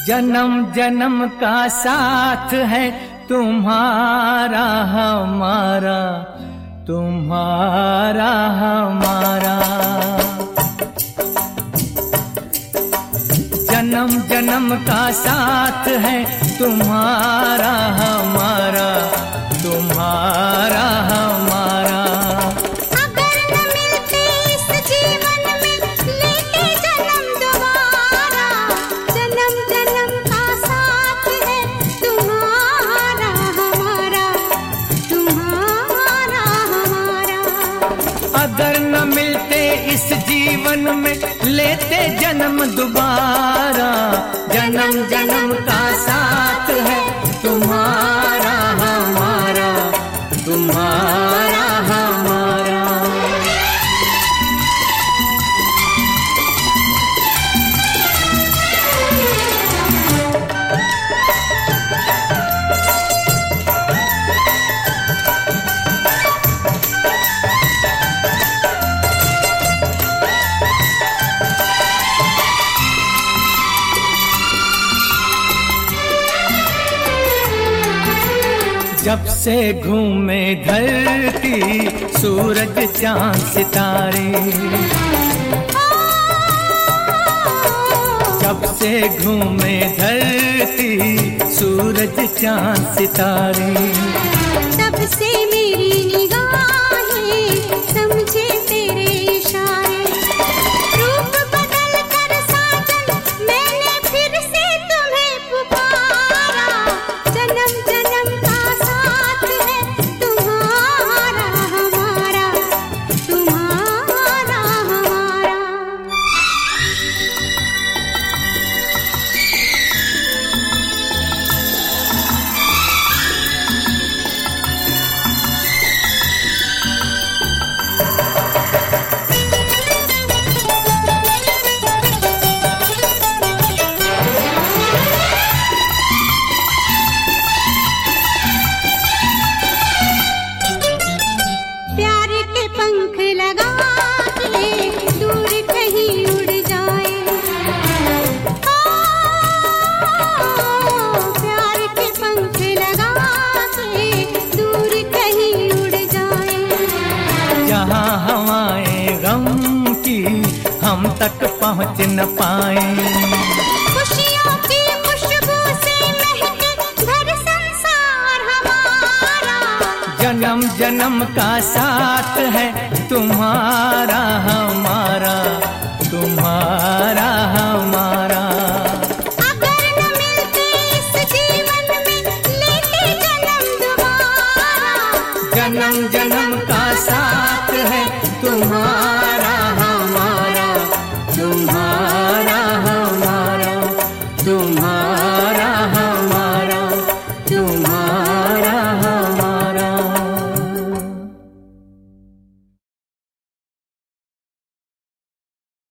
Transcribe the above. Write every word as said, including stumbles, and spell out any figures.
जन्म जन्म का साथ है तुम्हारा हमारा, तुम्हारा हमारा। जन्म जन्म का साथ है तुम्हारा हमारा, तुम्हारा हमारा। अगर न मिलते इस जीवन में लेते जन्म दोबारा, जन्म जन्म का साथ है तुम्हारा हमारा, तुम्हारा हमारा। जब से घूमे धरती सूरज चांद सितारे, जब से घूमे धरती सूरज चांद सितारे, तब से मेरी निगाहें समझे तेरे इशारे। रूप बदल कर साजन मैंने फिर से तुम्हें पुकारा, जन्म जन्म का साथ है तुम्हारा हमारा, तुम्हारा हमारा। प्यार के पंख लगा के दूर कहीं उड़ जाए, प्यार के पंख लगा के दूर कहीं उड़ जाए। जहाँ हवाएं गम की हम तक पहुँच न पाए, खुशियों की खुशबू से महके घर संसार हमारा। जन्म जन्म का साथ है तुम्हारा हमारा, तुम्हारा